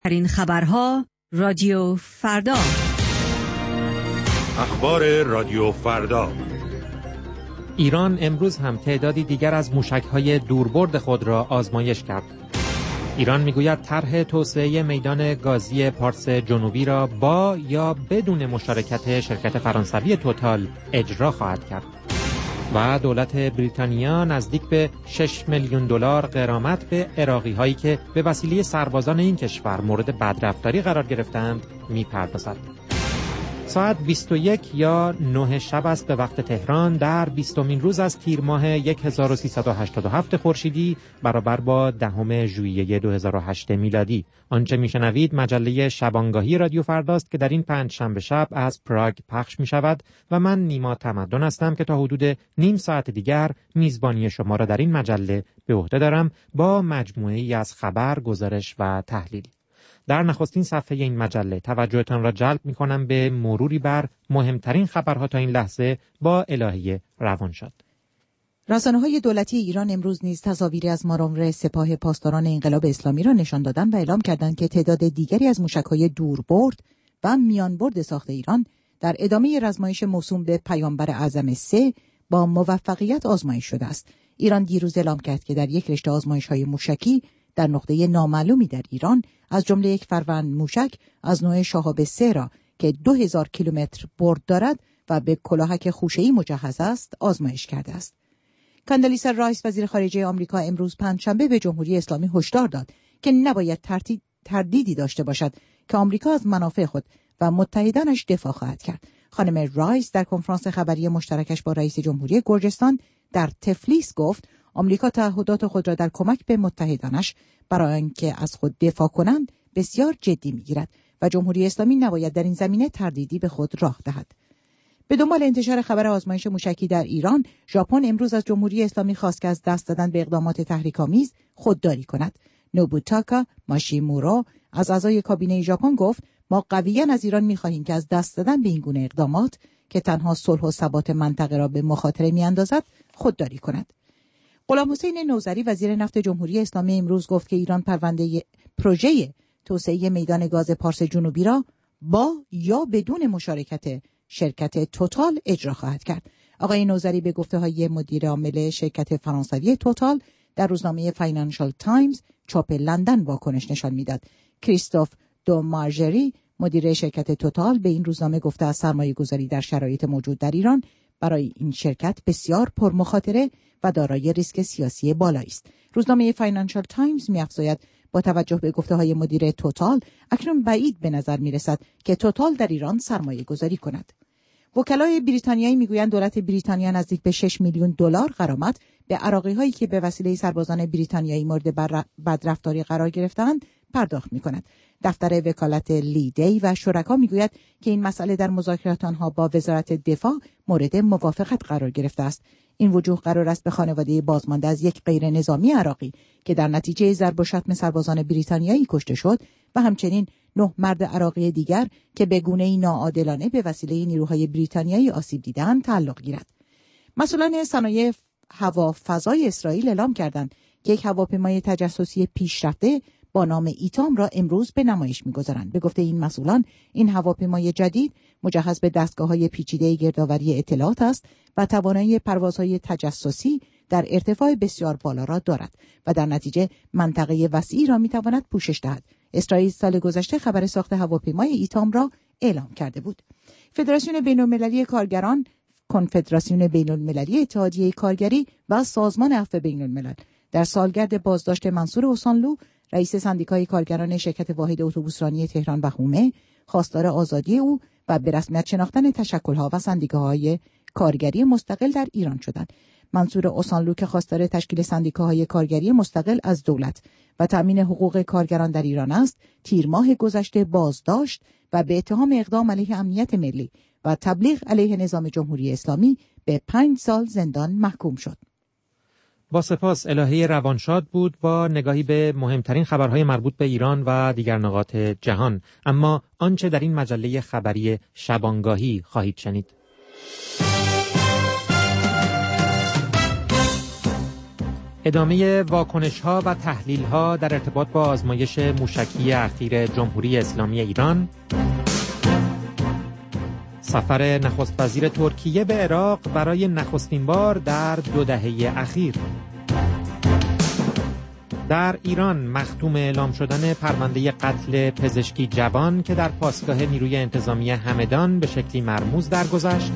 این خبرها رادیو فردا. اخبار رادیو فردا. ایران امروز هم تعدادی دیگر از موشک‌های دوربرد خود را آزمایش کرد. ایران میگوید طرح توسعه میدان گازی پارس جنوبی را با یا بدون مشارکت شرکت فرانسوی توتال اجرا خواهد کرد. و دولت بریتانیا نزدیک به 6 میلیون دلار غرامت به عراقی‌هایی که به وسیله سربازان این کشور مورد بدرفتاری قرار گرفتند میپردازد. ساعت 21 یا 9 شب است به وقت تهران در 20مین روز از تیر ماه 1387 خورشیدی برابر با 10 ژوئیه 2008 میلادی. آنچه میشنوید مجله شبانگاهی رادیو فرداست که در این پنجشنبه شب از پراگ پخش می شود و من نیما تمدن هستم که تا حدود نیم ساعت دیگر میزبانی شما را در این مجله به عهده دارم با مجموعه‌ای از خبر، گزارش و تحلیل. در نخستین صفحه این مجله توجهتان را جلب می‌کنم به مروری بر مهمترین خبرها تا این لحظه با الهه روانشاد. رسانه‌های دولتی ایران امروز نیز تصاویری از مامور سپاه پاسداران انقلاب اسلامی را نشان دادند و اعلام کردند که تعداد دیگری از موشک‌های دوربرد و میانبرد ساخت ایران در ادامه رزمایش موسوم به پیامبر اعظم 3 با موفقیت آزمایش شده است. ایران دیروز اعلام کرد که در یک رشته آزمایش‌های موشکی در نقطه نامعلومی در ایران از جمله یک فروند موشک از نوع شهاب 3 را که 2000 کیلومتر برد دارد و به کلاهک خوشه‌ای مجهز است آزمایش کرده است. کاندالیسا رایس وزیر خارجه آمریکا امروز پنجشنبه به جمهوری اسلامی هشدار داد که نباید تردیدی داشته باشد که آمریکا از منافع خود و متحدانش دفاع خواهد کرد. خانم رایس در کنفرانس خبری مشترکش با رئیس جمهوری گرجستان در تفلیس گفت آمریکا تعهدات خود را در کمک به متحدانش برای آنکه از خود دفاع کنند بسیار جدی می‌گیرد و جمهوری اسلامی نباید در این زمینه تردیدی به خود راه دهد. به دنبال انتشار خبر آزمایش موشکی در ایران، ژاپن امروز از جمهوری اسلامی خواست که از دست دادن به اقدامات تحریک‌آمیز خودداری کند. نوبوتاکا ماشیمورو از اعضای کابینه ژاپن گفت ما قویاً از ایران می‌خواهیم که از دست دادن به این گونه اقدامات که تنها صلح و ثبات منطقه را به مخاطره می‌اندازد خودداری کند. غلام حسین نوذری وزیر نفت جمهوری اسلامی امروز گفت که ایران پروژه توسعه میدان گاز پارس جنوبی را با یا بدون مشارکت شرکت توتال اجرا خواهد کرد. آقای نوذری به گفته‌های مدیر عامل شرکت فرانسوی توتال در روزنامه فاینانشال تایمز چاپ لندن واکنش نشان میداد. کریستوف دو مارژری مدیر شرکت توتال به این روزنامه گفته از سرمایه‌گذاری در شرایط موجود در ایران برای این شرکت بسیار پرمخاطره و دارای ریسک سیاسی بالایی است. روزنامه فاینانشال تایمز می‌افزاید با توجه به گفته‌های مدیر توتال اکنون بعید به نظر می‌رسد که توتال در ایران سرمایه‌گذاری کند. وکلای بریتانیایی میگویند دولت بریتانیا نزدیک به 6 میلیون دلار غرامت به عراقی‌هایی که به وسیله سربازان بریتانیایی مورد بدرفتاری قرار گرفتند پرداخت می‌کند. دفتر وکالت لیدی و شرکا میگوید که این مسئله در مذاکرات آنها با وزارت دفاع مورد موافقت قرار گرفته است. این وجوه قرار است به خانواده بازمانده از یک غیر نظامی عراقی که در نتیجه ضرب و شتم سربازان بریتانیایی کشته شد و همچنین 9 مرد عراقی دیگر که به گونه‌ای ناعادلانه به وسیله نیروهای بریتانیایی آسیب دیدند تعلق گیرد. مسئولان صنایع هوافضای اسرائیل اعلام کردند که یک هواپیمای تجسسی پیشرفته با نام ایتام را امروز به نمایش می‌گذارند. به گفته این مسئولان این هواپیمای جدید مجهز به دستگاه‌های پیچیده گردآوری اطلاعات است و توانایی پروازهای تجسسی در ارتفاع بسیار بالا را دارد و در نتیجه منطقه وسیعی را می‌تواند پوشش دهد. اسرائیل سال گذشته خبر ساخت هواپیمای ایتام را اعلام کرده بود. فدراسیون بین‌المللی کارگران، کنفدراسیون بین‌المللی اتحادیه کارگری و سازمان عفو بین‌الملل در سالگرد بازداشت منصور اوسانلو رئیس سندیکای کارگران شرکت واحد اتوبوسرانی تهران و حومه خواستار آزادی او و به رسمیت شناختن تشکل‌ها و سندیکاهای کارگری مستقل در ایران شدند. منصور اوسانلو که خواستار تشکیل سندیکاهای کارگری مستقل از دولت و تامین حقوق کارگران در ایران است، تیر ماه گذشته بازداشت و به اتهام اقدام علیه امنیت ملی و تبلیغ علیه نظام جمهوری اسلامی به 5 سال زندان محکوم شد. با سپاس الهه روانشاد بود با نگاهی به مهمترین خبرهای مربوط به ایران و دیگر نقاط جهان. اما آنچه در این مجله خبری شبانگاهی خواهید شنید. ادامه واکنش‌ها و تحلیل‌ها در ارتباط با آزمایش موشکی اخیر جمهوری اسلامی ایران، سفر نخست وزیر ترکیه به عراق برای نخستین بار در 2 دهه اخیر، در ایران مختوم اعلام شدن پرونده قتل پزشکی جوان که در پاسگاه نیروی انتظامی همدان به شکلی مرموز درگذشت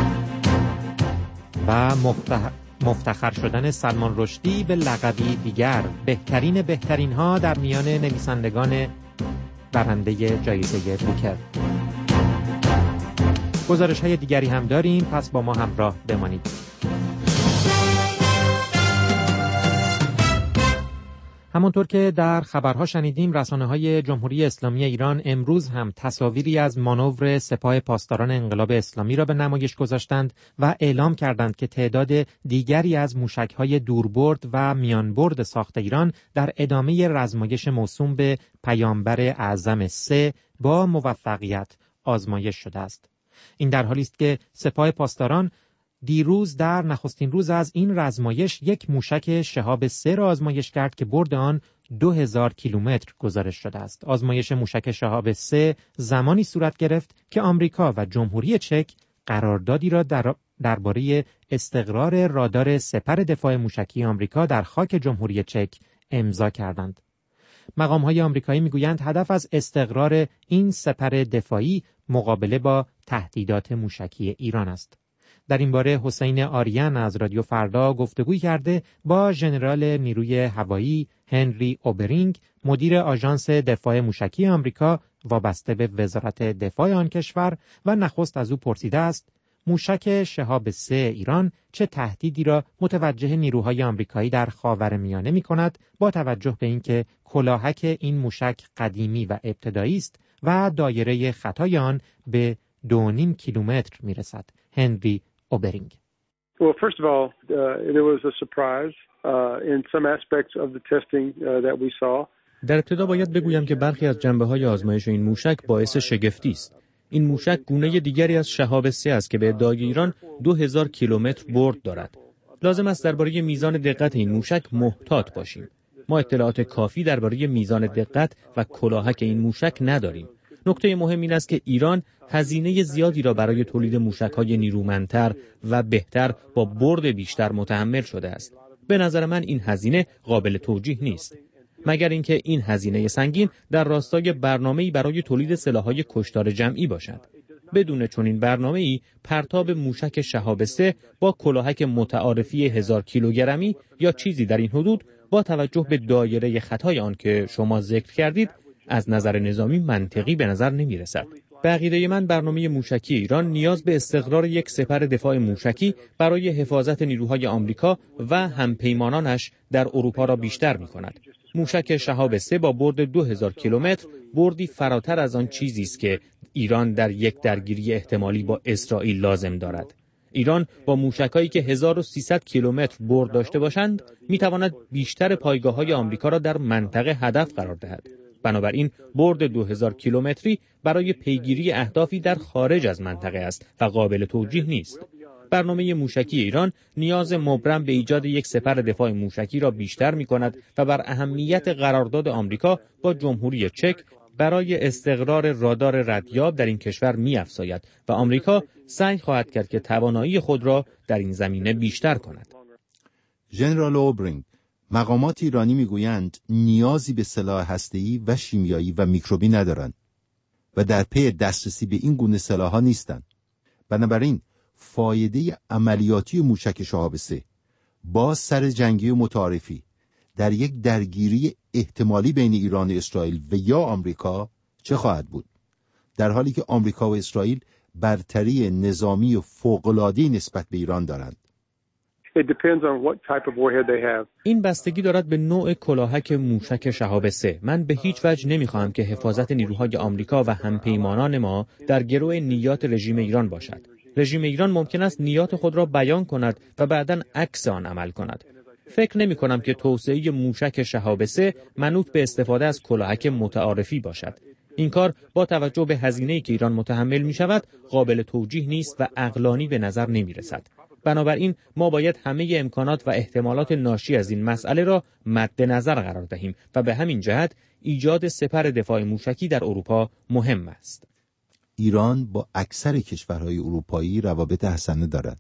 و مفتخر شدن سلمان رشدی به لقبی دیگر، بهترین ها در میان نویسندگان برنده جایزه بوکر. گزارش های دیگری هم داریم، پس با ما همراه بمانید. همونطور که در خبرها شنیدیم، رسانه‌های جمهوری اسلامی ایران امروز هم تصاویری از مانور سپاه پاسداران انقلاب اسلامی را به نمایش گذاشتند و اعلام کردند که تعداد دیگری از موشک‌های دوربرد و میانبرد ساخت ایران در ادامه رزمایش موسوم به پیامبر اعظم 3 با موفقیت آزمایش شده است. این در حالی است که سپاه پاسداران دیروز در نخستین روز از این رزمایش یک موشک شهاب 3 را آزمایش کرد که برد آن 2000 کیلومتر گزارش شده است. آزمایش موشک شهاب 3 زمانی صورت گرفت که آمریکا و جمهوری چک قراردادی را درباره استقرار رادار سپر دفاع موشکی آمریکا در خاک جمهوری چک امضا کردند. مقام‌های آمریکایی می‌گویند هدف از استقرار این سپر دفاعی مقابله با تهدیدات موشکی ایران است. در این باره حسین آریان از رادیو فردا گفتگوی کرده با ژنرال نیروی هوایی هنری اوبرینگ، مدیر آژانس دفاع موشکی آمریکا وابسته به وزارت دفاع آن کشور، و نخست از او پرسیده است موشک شهاب 3 ایران چه تهدیدی را متوجه نیروهای آمریکایی در خاورمیانه می‌کند، با توجه به اینکه کلاهک این موشک قدیمی و ابتدایی است و دایره خطای آن به 2.5 کیلومتر می‌رسد. هنری اوبرینگ: Well, first of all, there was a surprise in some aspects of the testing that we saw. در ابتدا باید بگویم که برخی از جنبه‌های آزمایش این موشک باعث شگفتی است. این موشک گونه دیگری از شهاب 3 است که به ادعای ایران 2000 کیلومتر برد دارد. لازم است درباره میزان دقت این موشک محتاط باشیم. ما اطلاعات کافی درباره میزان دقت و کلاهک این موشک نداریم. نکته مهم این است که ایران هزینه زیادی را برای تولید موشک‌های نیرومندتر و بهتر با برد بیشتر متحمل شده است. به نظر من این هزینه قابل توجیه نیست، مگر اینکه این هزینه سنگین در راستای برنامه‌ای برای تولید سلاح‌های کشتار جمعی باشد. بدون چنین برنامه‌ای پرتاب موشک شهاب 3 با کلاهک متعارفی 1000 کیلوگرمی یا چیزی در این حدود با توجه به دایره خطای آن که شما ذکر کردید از نظر نظامی منطقی به نظر نمی رسد. به عقیده من برنامه موشکی ایران نیاز به استقرار یک سپر دفاع موشکی برای حفاظت نیروهای آمریکا و همپیمانانش در اروپا را بیشتر می کند. موشک شهاب 3 با برد 2000 کیلومتر بردی فراتر از آن چیزی است که ایران در یک درگیری احتمالی با اسرائیل لازم دارد. ایران با موشکایی که 1300 کیلومتر برد داشته باشند می تواند بیشتر پایگاه‌های آمریکا را در منطقه هدف قرار دهد. بنابراین برد 2000 کیلومتری برای پیگیری اهدافی در خارج از منطقه است و قابل توجیه نیست. برنامه موشکی ایران نیاز مبرم به ایجاد یک سپر دفاع موشکی را بیشتر می کند و بر اهمیت قرارداد آمریکا با جمهوری چک برای استقرار رادار ردیاب در این کشور می افزاید و آمریکا سعی خواهد کرد که توانایی خود را در این زمینه بیشتر کند. ژنرال اوبرینگ: مقامات ایرانی میگویند نیازی به سلاح هسته‌ای و شیمیایی و میکروبی ندارند و در پی دسترسی به این گونه سلاح‌ها نیستند. بنابراین فایده عملیاتی موشک شهاب 3 با سر جنگی متعارفی در یک درگیری احتمالی بین ایران و اسرائیل و یا آمریکا چه خواهد بود؟ در حالی که آمریکا و اسرائیل برتری نظامی و فوق‌العاده‌ای نسبت به ایران دارند. این بستگی دارد به نوع کلاهک موشک شهاب 3. من به هیچ وجه نمیخواهم که حفاظت نیروهای آمریکا و همپیمانان ما در گرو نیات رژیم ایران باشد. رژیم ایران ممکن است نیات خود را بیان کند و بعداً عکس آن عمل کند. فکر نمی کنم که توسعه موشک شهاب 3 منوط به استفاده از کلاهک متعارفی باشد. این کار با توجه به هزینه‌ای که ایران متحمل می شود قابل توجیه نیست و عقلانی به نظر نمی رسد. بنابراین ما باید همه امکانات و احتمالات ناشی از این مسئله را مد نظر قرار دهیم و به همین جهت ایجاد سپر دفاع موشکی در اروپا مهم است. ایران با اکثر کشورهای اروپایی روابط حسنه دارد.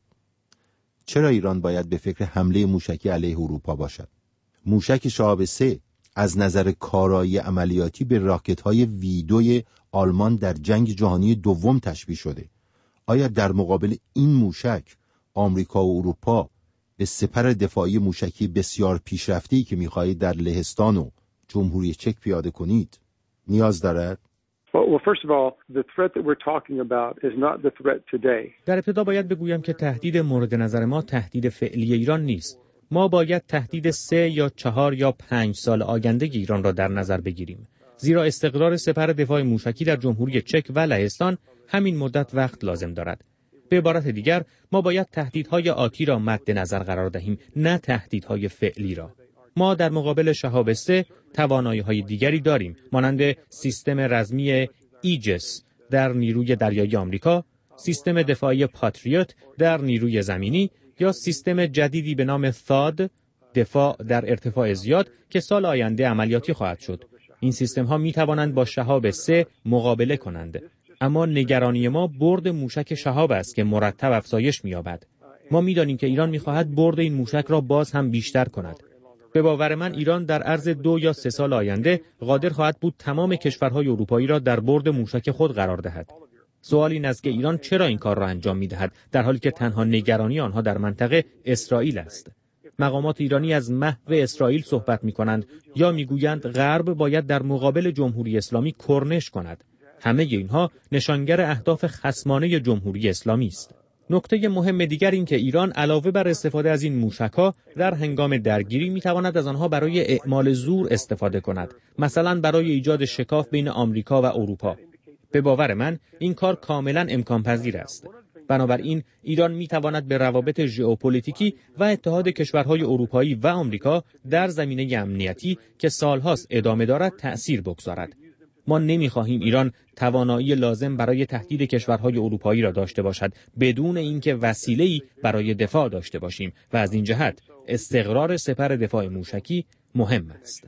چرا ایران باید به فکر حمله موشکی علیه اروپا باشد؟ موشک شهاب 3 از نظر کارایی عملیاتی به راکت‌های V2 آلمان در جنگ جهانی دوم تشبیه شده. آیا در مقابل این موشک آمریکا و اروپا به سپر دفاعی موشکی بسیار پیشرفته‌ای که می‌خواهید در لهستان و جمهوری چک پیاده کنید نیاز دارد؟ Well, first of all, the threat that we're talking about is not the threat today. در ابتدا باید بگویم که تهدید مورد نظر ما تهدید فعلی ایران نیست. ما باید تهدید 3 یا 4 یا 5 سال آینده ایران را در نظر بگیریم. زیرا استقرار سپر دفاع موشکی در جمهوری چک و لهستان همین مدت وقت لازم دارد. به عبارت دیگر ما باید تهدیدهای آتی را مد نظر قرار دهیم، نه تهدیدهای فعلی را. ما در مقابل شهاب 3 توانایی‌های دیگری داریم، مانند سیستم رزمی ایجس در نیروی دریایی آمریکا، سیستم دفاعی پاتریوت در نیروی زمینی یا سیستم جدیدی به نام ثاد دفاع در ارتفاع زیاد که سال آینده عملیاتی خواهد شد. این سیستم‌ها می‌توانند با شهاب 3 مقابله کنند. اما نگرانی ما برد موشک شهاب است که مرتب افزایش می‌یابد. ما می‌دانیم که ایران می‌خواهد برد این موشک را باز هم بیشتر کند. به باور من ایران در عرض 2 یا 3 سال آینده قادر خواهد بود تمام کشورهای اروپایی را در برد موشک خود قرار دهد. سوال این است که ایران چرا این کار را انجام می‌دهد در حالی که تنها نگرانی آنها در منطقه اسرائیل است. مقامات ایرانی از محو اسرائیل صحبت می‌کنند یا می‌گویند غرب باید در مقابل جمهوری اسلامی کرنش کند. همه اینها نشانگر اهداف خصمانه جمهوری اسلامی است. نکته مهم دیگر این که ایران علاوه بر استفاده از این موشک‌ها در هنگام درگیری می‌تواند از آنها برای اعمال زور استفاده کند، مثلا برای ایجاد شکاف بین آمریکا و اروپا. به باور من این کار کاملا امکان پذیر است. بنابراین ایران می‌تواند به روابط ژئوپلیتیکی و اتحاد کشورهای اروپایی و آمریکا در زمینه امنیتی که سال‌هاست ادامه دارد تأثیر بگذارد. ما نمی‌خواهیم ایران توانایی لازم برای تهدید کشورهای اروپایی را داشته باشد بدون اینکه وسیله‌ای برای دفاع داشته باشیم و از این جهت استقرار سپر دفاع موشکی مهم است.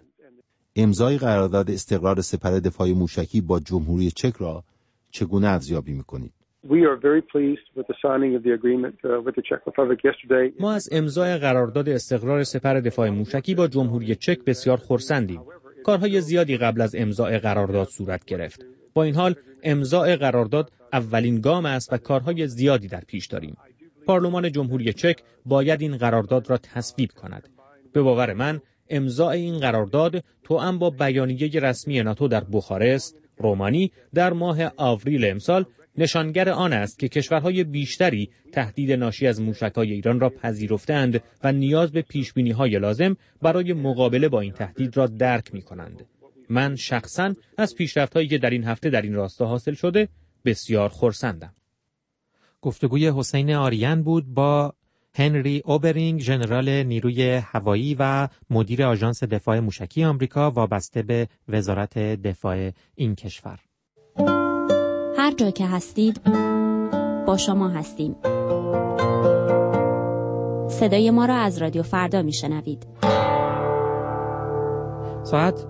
امضای قرارداد استقرار سپر دفاع موشکی با جمهوری چک را چگونه ارزیابی می‌کنید؟ ما از امضای قرارداد استقرار سپر دفاع موشکی با جمهوری چک بسیار خرسندیم. کارهای زیادی قبل از امضای قرارداد صورت گرفت. با این حال امضای قرارداد اولین گام است و کارهای زیادی در پیش داریم. پارلمان جمهوری چک باید این قرارداد را تصویب کند. به باور من امضای این قرارداد توأم با بیانیه رسمی ناتو در بخارست، رومانی در ماه آوریل امسال نشانگر آن است که کشورهای بیشتری تهدید ناشی از موشک‌های ایران را پذیرفتند و نیاز به پیشبینی‌های لازم برای مقابله با این تهدید را درک می‌کنند. من شخصاً از پیشرفت‌هایی که در این هفته در این راستا حاصل شده بسیار خرسندم. گفتگوی حسین آریان بود با هنری اوبرینگ، ژنرال نیروی هوایی و مدیر آژانس دفاع موشکی آمریکا وابسته به وزارت دفاع این کشور. هر جا که هستید با شما هستیم. صدای ما را از رادیو فردا میشنوید. ساعت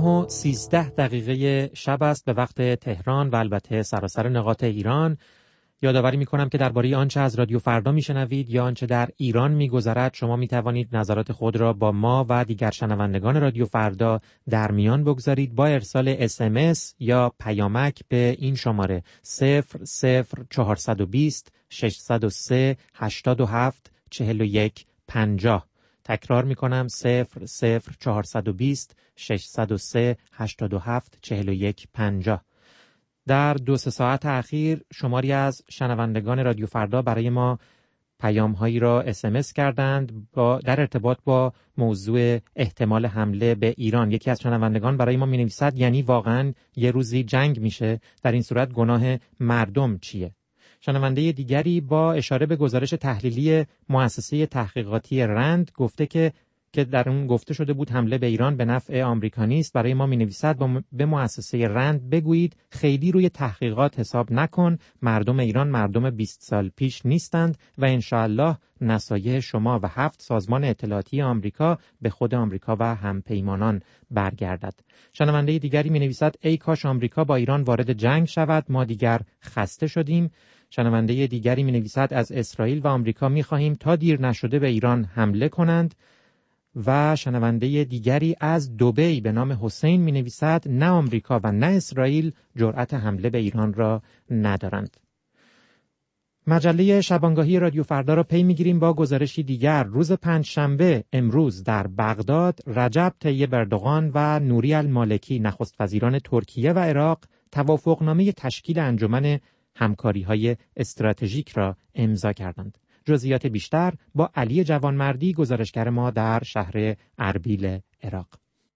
9:13 شب است به وقت تهران و البته سراسر نقاط ایران. یادآوری می‌کنم که درباره آنچه از رادیو فردا میشنوید یا آنچه در ایران میگذرد شما میتوانید نظرات خود را با ما و دیگر شنوندگان رادیو فردا در میان بگذارید با ارسال SMS یا پیامک به این شماره 00420 603 87 41 50. تکرار میکنم 00420 603 87 41 50. در 2-3 ساعت اخیر شماری از شنوندگان رادیو فردا برای ما پیام‌هایی را SMS کردند در ارتباط با موضوع احتمال حمله به ایران. یکی از شنوندگان برای ما می‌نویسد یعنی واقعاً یه روزی جنگ میشه، در این صورت گناه مردم چیه؟ شنونده دیگری با اشاره به گزارش تحلیلی مؤسسه تحقیقاتی رند گفته که که در اون گفته شده بود حمله به ایران به نفع آمریکا نیست، برای ما می‌نویسد به مؤسسه رند بگویید خیلی روی تحقیقات حساب نکن، مردم ایران مردم 20 سال پیش نیستند و انشاءالله نصایح شما و 7 سازمان اطلاعاتی آمریکا به خود آمریکا و همپیمانان برگردد. شنونده دیگری می‌نویسد ای کاش آمریکا با ایران وارد جنگ شود، ما دیگر خسته شدیم. شنونده دیگری می‌نویسد از اسرائیل و آمریکا می‌خواهیم تا دیر نشده به ایران حمله کنند. و شنونده دیگری از دبی به نام حسین می‌نویسد نه آمریکا و نه اسرائیل جرأت حمله به ایران را ندارند. مجله شبانگاهی رادیو فردا را پی می‌گیریم با گزارشی دیگر. روز پنجشنبه امروز در بغداد رجب طیب اردوغان و نوری المالکی نخست وزیران ترکیه و عراق توافقنامه تشکیل انجمن همکاری‌های استراتژیک را امضا کردند. جزئیات بیشتر با علی جوانمردی گزارشگر ما در شهر اربیل عراق.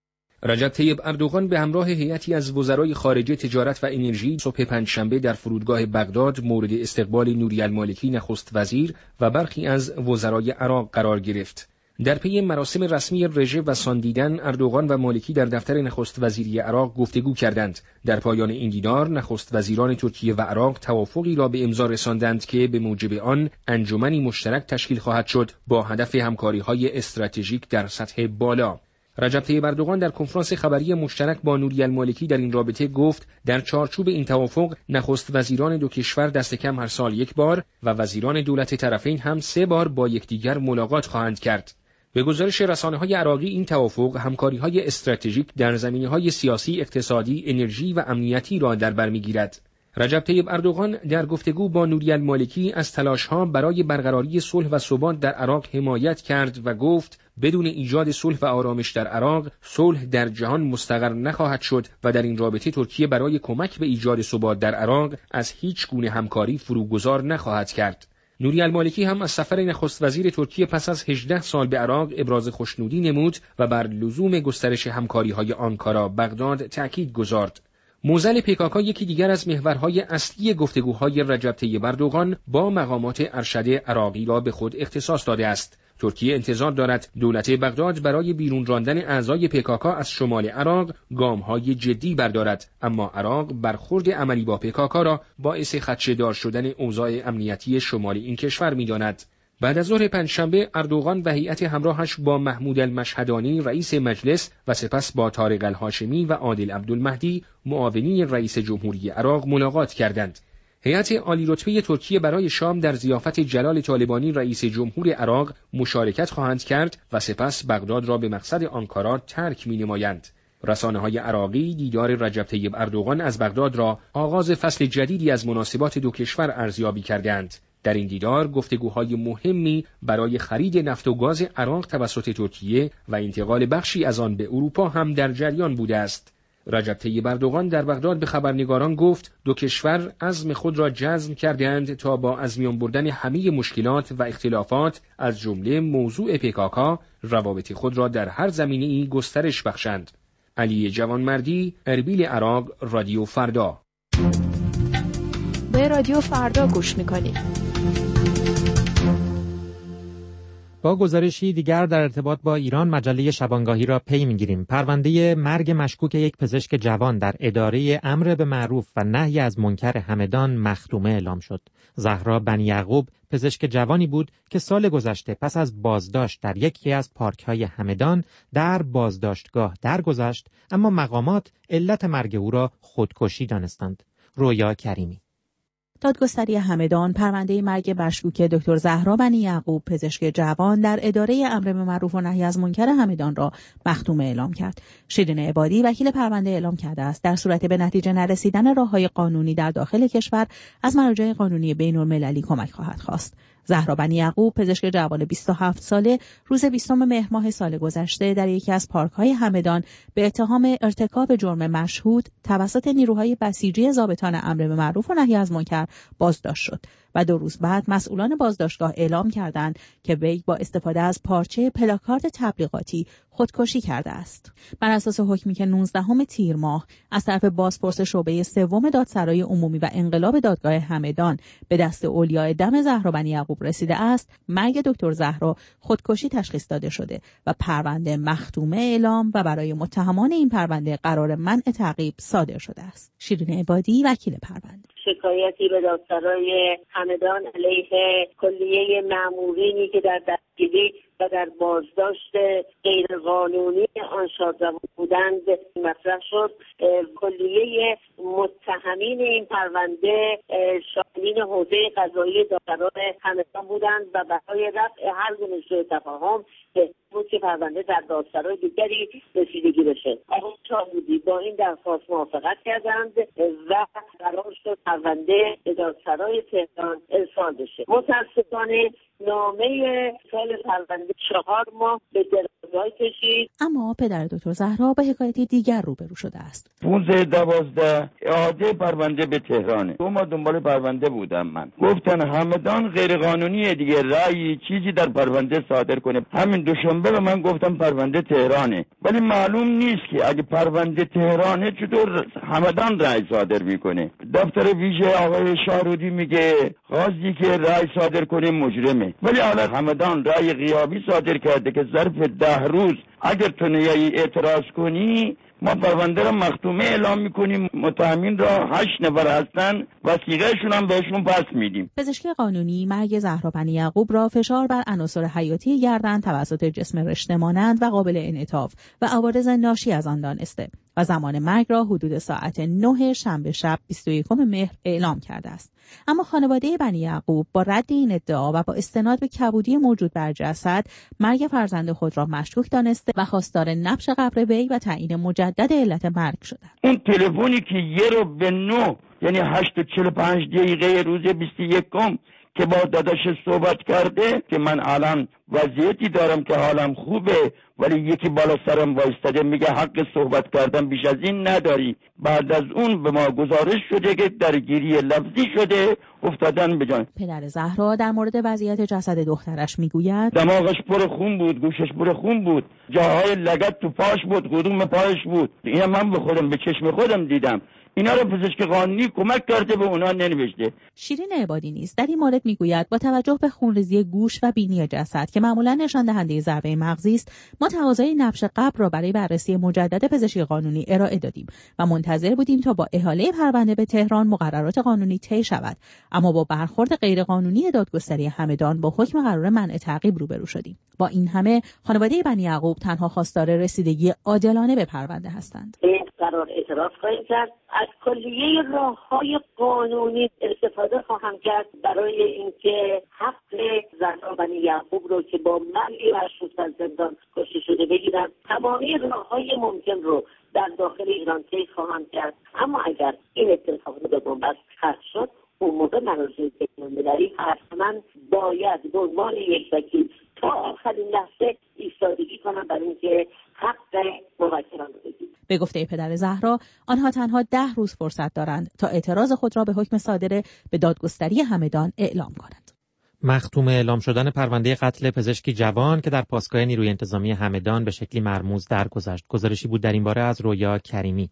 رجب طیب اردوغان به همراه هیئتی از وزرای خارجه، تجارت و انرژی صبح پنجشنبه در فرودگاه بغداد مورد استقبال نوری المالکی نخست وزیر و برخی از وزرای عراق قرار گرفت. در پی مراسم رسمی رژه و ساندیدن، اردوغان و مالکی در دفتر نخست وزیری عراق گفتگو کردند. در پایان این دیدار، نخست وزیران ترکیه و عراق توافقی را به امضا رساندند که به موجب آن انجمنی مشترک تشکیل خواهد شد با هدف همکاری‌های استراتژیک در سطح بالا. رجب طیب اردوغان در کنفرانس خبری مشترک با نوری المالکی در این رابطه گفت در چارچوب این توافق نخست وزیران دو کشور دست کم هر سال یک بار و وزیران دولت طرفین هم 3 بار با یکدیگر ملاقات خواهند کرد. به گزارش رسانه‌های عراقی این توافق همکاری‌های استراتژیک در زمینه‌های سیاسی، اقتصادی، انرژی و امنیتی را در بر می‌گیرد. رجب طیب اردوغان در گفتگو با نوری المالکی از تلاش‌ها برای برقراری صلح و ثبات در عراق حمایت کرد و گفت بدون ایجاد صلح و آرامش در عراق، صلح در جهان مستقر نخواهد شد و در این رابطه ترکیه برای کمک به ایجاد ثبات در عراق از هیچ گونه همکاری فروگذار نخواهد کرد. نوری المالکی هم از سفر نخست وزیر ترکیه پس از 18 سال به عراق ابراز خوشنودی نمود و بر لزوم گسترش همکاری‌های آنکارا بغداد تأکید گذارد. موزل PKK یکی دیگر از محورهای اصلی گفتگوهای رجب طیب اردوغان با مقامات ارشد عراقی را به خود اختصاص داده است. ترکیه انتظار دارد دولت بغداد برای بیرون راندن اعضای PKK از شمال عراق گام‌های جدی بردارد، اما عراق برخورد عملی با PKK را باعث خدشه‌دار شدن اوضاع امنیتی شمال این کشور می‌داند. بعد از ظهر پنجشنبه اردوغان و هیئت همراهش با محمود المشهدانی رئیس مجلس و سپس با طارق الهاشمی و عادل عبدالمهدی معاونین رئیس جمهوری عراق ملاقات کردند. هیئت عالی رتبه ترکیه برای شام در ضیافت جلال طالبانی رئیس جمهور عراق مشارکت خواهند کرد و سپس بغداد را به مقصد آنکارا ترک می‌نمایند. رسانه‌های عراقی دیدار رجب طیب اردوغان از بغداد را آغاز فصل جدیدی از مناسبات دو کشور ارزیابی کردند. در این دیدار گفتگوهای مهمی برای خرید نفت و گاز عراق توسط ترکیه و انتقال بخشی از آن به اروپا هم در جریان بوده است. رجب طیب اردوغان در بغداد به خبرنگاران گفت دو کشور عزم خود را جزم کردند تا با از میان بردن همه مشکلات و اختلافات از جمله موضوع PKK روابط خود را در هر زمینه‌ای گسترش بخشند. علی جوانمردی، اربیل عراق، رادیو فردا. به رادیو فردا گوش می‌کنید. با گزارشی دیگر در ارتباط با ایران مجله شبانگاهی را پی می‌گیریم. پرونده مرگ مشکوک یک پزشک جوان در اداره امر به معروف و نهی از منکر همدان مختومه اعلام شد. زهرا بنی یعقوب پزشک جوانی بود که سال گذشته پس از بازداشت در یکی از پارک‌های همدان در بازداشتگاه درگذشت، اما مقامات علت مرگ او را خودکشی دانستند. رویا کریمی. دادگستری همدان پرونده مرگ مشکوک دکتر زهرا بنی یعقوب پزشک جوان در اداره امر به معروف و نهی از منکر همدان را مختومه اعلام کرد. شیرین عبادی وکیل پرونده اعلام کرده است در صورت به نتیجه نرسیدن راه‌های قانونی در داخل کشور از مراجع قانونی بین‌المللی کمک خواهد خواست. زهرا بنی یعقوب پزشک جوان 27 ساله روز 20 مهر ماه سال گذشته در یکی از پارک‌های همدان به اتهام ارتکاب جرم مشهود توسط نیروهای بسیجی ضابطان امر به معروف و نهی از منکر بازداشت شد. و 2 روز بعد مسئولان بازداشتگاه اعلام کردند که وی با استفاده از پارچه پلاکارد تبلیغاتی خودکشی کرده است. بر اساس حکمی که 19 تیر ماه از طرف بازپرس شعبه 3 دادسرای عمومی و انقلاب دادگاه همدان به دست اولیاء دم زهرا بنی یعقوب رسیده است، مرگ دکتر زهرا خودکشی تشخیص داده شده و پرونده مختومه اعلام و برای متهمان این پرونده قرار منع تعقیب صادر شده است. شیرین عبادی، وکیل پرونده. شکایتی به دادسرای همدان علیه کلیه مامورینی که در دستگیری و در بازداشت غیرقانونی آن شادروان بودند مطرح شد. کلیه متهمین این پرونده شاهدین حوزه قضایی دادسرای همدان بودند و برای رفع هر گونه سوء تفاهم بود که پرونده در دادسرای دیگری رسیدگی بشه. آقای چاهودی با این درخواست موافقت کردند و قرار شد پرونده به دادسرای تهران ارسال بشه. متاسفانه نامه ارسال پرونده 4 ماه به درازای کشید. اما پدر دکتر زهرا به حکایتی دیگر روبرو شده است. 15/12 اعاده پرونده به تهرانه. 2 ماه دنبال پرونده بودم من. گفتن همدان غیر قانونیه دیگه، رأی چیزی در پرونده صادر کنه. همین دوشنبه به من گفتم پرونده تهرانه. ولی معلوم نیست که اگه پرونده تهرانه چطور همدان رأی صادر میکنه. دفتر ویژه آقای شاهرودی میگه قاضی که رأی صادر کنه مجرمه. ولی حالا همدان رأی غیابی صادر کرده که ظرف 10 روز اگر تو نیایی اعتراض کنی ما پرونده را مختومه اعلام میکنیم. متهمین را 8 نفر هستن، وثیقهشون هم بهشون پس میدیم. پزشک قانونی مرگ زهرا بنی یعقوب را فشار بر عناصر حیاتی گردن توسط جسم رشته مانند و قابل انعطاف و عوارض ناشی از آن دانسته و زمان مرگ را حدود ساعت 9 شنبه شب 21 مهر اعلام کرده است. اما خانواده بنی یعقوب با رد این ادعا و با استناد به کبودی موجود بر جسد مرگ فرزند خود را مشکوک دانسته و خواستار نبش قبر وی و تعیین مجدد علت مرگ شدند. اون تلفنی که 1:09 یعنی 8:45 دقیقه روز 21 که با داداش صحبت کرده که من الان وضعیتی دارم که حالم خوبه ولی یکی بالا سرم وایستاده میگه حق صحبت کردن بیش از این نداری. بعد از اون به ما گزارش شده که درگیری لفظی شده افتادن به جان. پدر زهرا در مورد وضعیت جسد دخترش میگوید دماغش پر خون بود، گوشش پر خون بود، جاهای لگد تو پاش بود، قدوم پاش بود. اینا من به خودم به چشم خودم دیدم. اینا رو پزشک قانونی کمک کرده به اونا ننوشته. شیرین عبادی نیز در این مورد میگوید با توجه به خونریزی گوش و بینی جسد که معمولا نشان دهنده ضربه مغزی است، ما تقاضای نبش قبر را برای بررسی مجدد پزشکی قانونی ارائه دادیم و منتظر بودیم تا با احاله پرونده به تهران مقررات قانونی طی شود. اما با برخورد غیرقانونی دادگستری همدان با حکم قرار منع تعقیب روبرو شدیم. با این همه خانواده بنی یعقوب تنها خواستار رسیدگی عادلانه به پرونده هستند. قرار اعتراف خواهیم کرد. از کلیه راه‌های قانونی استفاده خواهم کرد برای اینکه حق زهرا بنی یعقوب رو که با مرگ مشروط از زندان کشته شده بگیرم. تمامی راه‌های ممکن رو در داخل ایران طی خواهم کرد. اما اگر این اتفاق به بنبست ختم شد اون موقع مراسم بین‌المللی حتما باید به عنوان یک وکیل تا آخرین لحظه ایستادگی کنم برای اینکه حق موکلان رو بگیرم. به گفته پدر زهرا آنها تنها 10 روز فرصت دارند تا اعتراض خود را به حکم صادر به دادگستری همدان اعلام کنند. مختوم اعلام شدن پرونده قتل پزشکی جوان که در پاسگاه نیروی انتظامی همدان به شکلی مرموز درگذشت. گزارشی بود در این باره از رویا کریمی.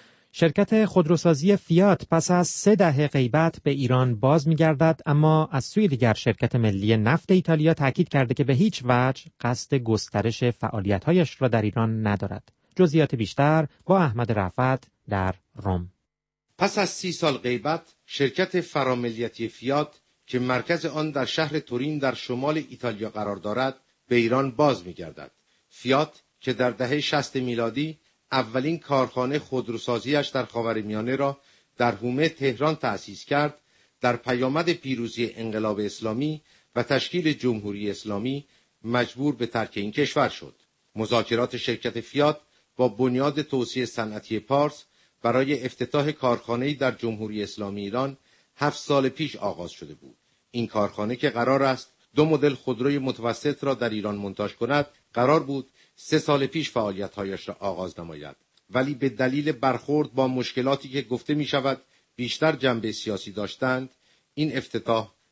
شرکت خودروسازی فیات پس از 3 دهه غیبت به ایران باز می‌گردد، اما از سوی دیگر شرکت ملی نفت ایتالیا تاکید کرده که به هیچ وجه قصد گسترش فعالیت‌هایش را در ایران ندارد. جزئیات بیشتر با احمد رفعت در روم. پس از 30 سال غیبت، شرکت فراملیتی فیات که مرکز آن در شهر تورین در شمال ایتالیا قرار دارد، به ایران باز می‌گردد. فیات که در دهه 60 میلادی اولین کارخانه خودروسازیش در خاورمیانه را در حومه تهران تأسیس کرد، در پیامد پیروزی انقلاب اسلامی و تشکیل جمهوری اسلامی مجبور به ترک این کشور شد. مذاکرات شرکت فیات با بنیاد توسعه صنعتی پارس برای افتتاح کارخانه‌ای در جمهوری اسلامی ایران 7 سال پیش آغاز شده بود. این کارخانه که قرار است 2 مدل خودروی متوسط را در ایران منتاج کند، قرار بود 3 سال پیش فعالیت‌هایش را آغاز نماید، ولی به دلیل برخورد با مشکلاتی که گفته می شود بیشتر جنبه سیاسی داشتند، این افتتاح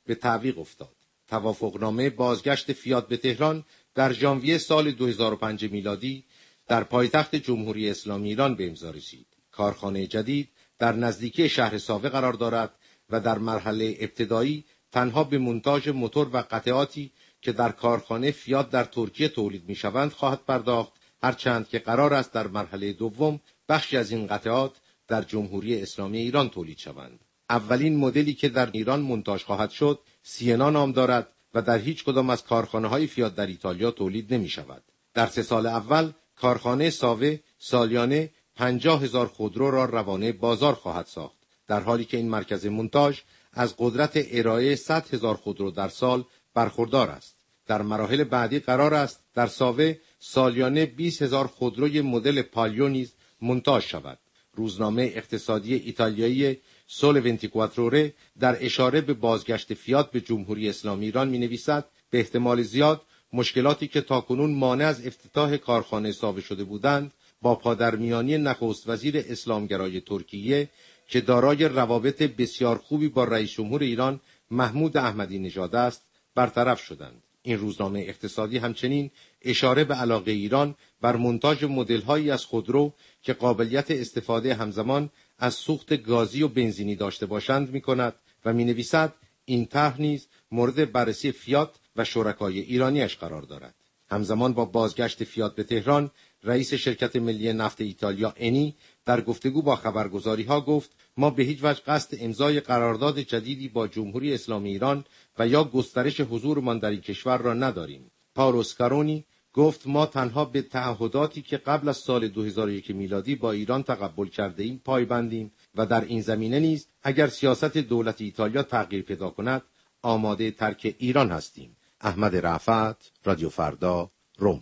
به تعویق افتاد. توافقنامه بازگشت فیات به تهران در ژانویه سال 2005 میلادی در پایتخت جمهوری اسلامی ایران به امضا رسید. کارخانه جدید در نزدیکی شهر ساوه قرار دارد و در مرحله ابتدایی تنها به مونتاژ موتور و قطعاتی که در کارخانه فیات در ترکیه تولید می‌شوند خواهد پرداخت، هرچند که قرار است در مرحله دوم بخشی از این قطعات در جمهوری اسلامی ایران تولید شوند. اولین مدلی که در ایران مونتاژ خواهد شد سینا نام دارد و در هیچ کدام از کارخانه‌های فیات در ایتالیا تولید نمی‌شود. در 3 سال اول کارخانه ساوه سالیانه 50,000 خودرو را روانه بازار خواهد ساخت، در حالی که این مرکز مونتاژ از قدرت ارائه 100,000 خودرو در سال برخوردار است. در مراحل بعدی قرار است در ساوه سالیانه 20,000 خودروی مدل پالیو نیز مونتاژ شود. روزنامه اقتصادی ایتالیایی سول 24 در اشاره به بازگشت فیات به جمهوری اسلامی ایران می‌نویسد به احتمال زیاد مشکلاتی که تاکنون مانع از افتتاح کارخانه ساوه شده بودند با پادرمیانی نخست وزیر اسلامگرای ترکیه که دارای روابط بسیار خوبی با رئیس جمهور ایران محمود احمدی نژاد است برطرف شدند. این روزنامه اقتصادی همچنین اشاره به علاقه ایران بر مونتاژ مدل‌هایی از خودرو که قابلیت استفاده همزمان از سوخت گازی و بنزینی داشته باشند می‌کند و می‌نویسد این طرح نیز مورد بررسی فیات و شرکای ایرانیش قرار دارد. همزمان با بازگشت فیات به تهران، رئیس شرکت ملی نفت ایتالیا انی در گفتگو با خبرگزاری‌ها گفت ما به هیچ وجه قصد امضای قرارداد جدیدی با جمهوری اسلامی ایران و یا گسترش حضورمان در این کشور را نداریم. پائولو اسکارونی گفت ما تنها به تعهداتی که قبل از سال 2001 میلادی با ایران تقبل کرده ایم پایبندیم و در این زمینه نیز اگر سیاست دولت ایتالیا تغییر پیدا کند آماده ترک ایران هستیم. احمد رفعت، رادیو فردا، روم.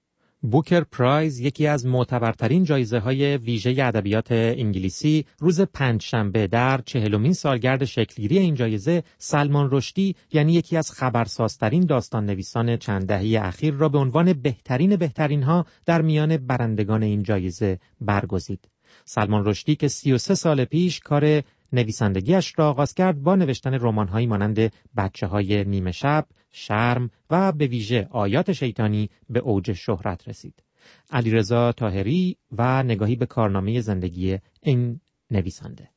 بوکر پرایز، یکی از معتبرترین جایزه‌های ویژه ادبیات انگلیسی، روز پنجشنبه در 40مین سالگرد شکلگیری این جایزه سلمان رشدی، یعنی یکی از خبرسازترین داستان نویسان چند دهه اخیر را به عنوان بهترین‌ها در میان برندگان این جایزه برگزید. سلمان رشدی که 33 سال پیش کار نویسندگیش را آغاز کرد، با نوشتن رمان‌هایی مانند بچه‌های نیمه شب، شرم و به ویژه آیات شیطانی به اوج شهرت رسید. علیرضا طاهری و نگاهی به کارنامه زندگی این نویسنده.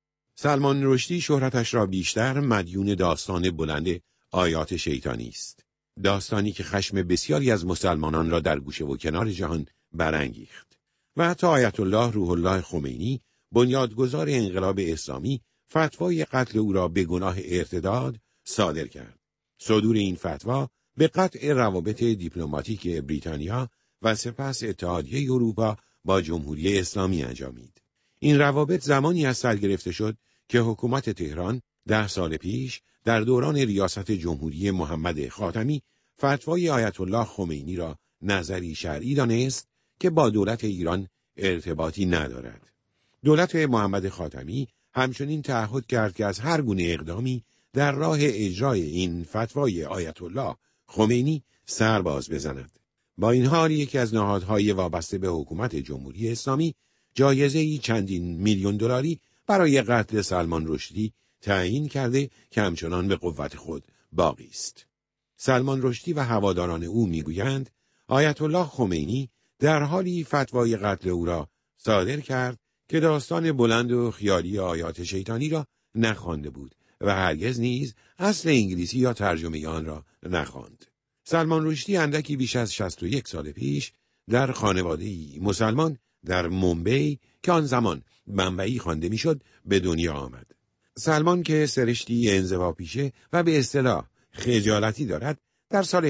سلمان رشدی شهرتش را بیشتر مدیون داستان بلند آیات شیطانی است. داستانی که خشم بسیاری از مسلمانان را در گوشه و کنار جهان برانگیخت و حتی آیت الله روح الله خمینی، بنیادگذار انقلاب اسلامی، فتوای قتل او را به گناه ارتداد صادر کرد. صدور این فتوا به قطع روابط دیپلماتیک بریتانیا و سپس اتحادیه اروپا با جمهوری اسلامی انجامید. این روابط زمانی از سر گرفته شد که حکومت تهران 10 سال پیش در دوران ریاست جمهوری محمد خاتمی فتوای آیت الله خمینی را نظری شرعی دانست که با دولت ایران ارتباطی ندارد. دولت محمد خاتمی همچنین تعهد کرد که از هر گونه اقدامی در راه اجرای این فتوای آیت الله خمینی سر باز بزند. با این حال یکی از نهادهای وابسته به حکومت جمهوری اسلامی جایزه‌ای چندین میلیون دلاری برای قتل سلمان رشدی تعیین کرده که همچنان به قوت خود باقی است. سلمان رشدی و هواداران او میگویند آیت الله خمینی در حالی فتوای قتل او را صادر کرد که داستان بلند و خیالی آیات شیطانی را نخوانده بود و هرگز نیز اصل انگلیسی یا ترجمه آن را نخواند. سلمان رشدی اندکی بیش از 61 سال پیش در خانواده‌ای مسلمان در مومبئی که آن زمان بمبئی خوانده میشد به دنیا آمد. سلمان که سرشتی انزواپیشه و به اصطلاح خجالتی دارد، در سال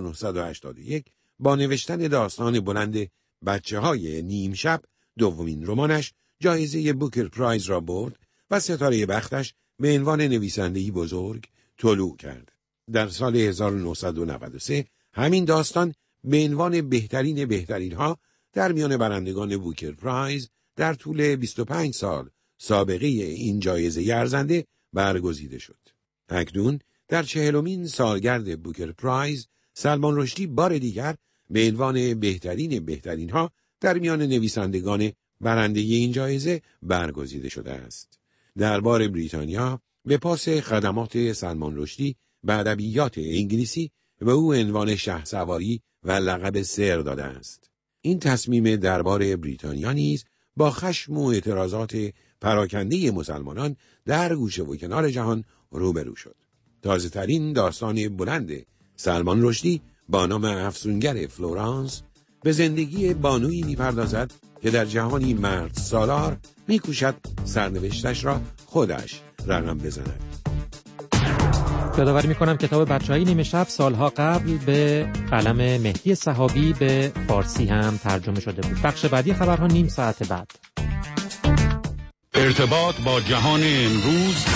1981 با نوشتن داستان بلند بچه‌های نیم شب، دومین رمانش، جایزه بوکر پرایز را برد و ستاره بختش به عنوان نویسنده‌ای بزرگ طلوع کرد. در سال 1993 همین داستان به عنوان بهترین‌ها در میان برندگان بوکر پرایز در طول 25 سال سابقه این جایزه ارزنده برگزیده شد. اکنون در 40مین سالگرد بوکر پرایز سلمان رشدی بار دیگر به عنوان بهترین‌ها در میان نویسندگان برنده این جایزه برگزیده شده است. دربار بریتانیا به پاس خدمات سلمان رشدی به ادبیات انگلیسی به او عنوان شهسواری و لقب سر داده است. این تصمیم دربار بریتانیا نیز با خشم و اعتراضات پراکنده مسلمانان در گوشه و کنار جهان روبرو شد. تازه‌ترین داستان بلند سلمان رشدی با نام افسونگر فلورانس به زندگی بانویی می‌پردازد که در جهانی مرد سالار می‌کوشد سرنوشتش را خودش رقم بزند. یادآوری می‌کنم کتاب بچه‌های نیمه شب سالها قبل به قلم مهدی صحابی به فارسی هم ترجمه شده بود. بخش بعدی خبرها نیم ساعت بعد. ارتباط با جهان امروز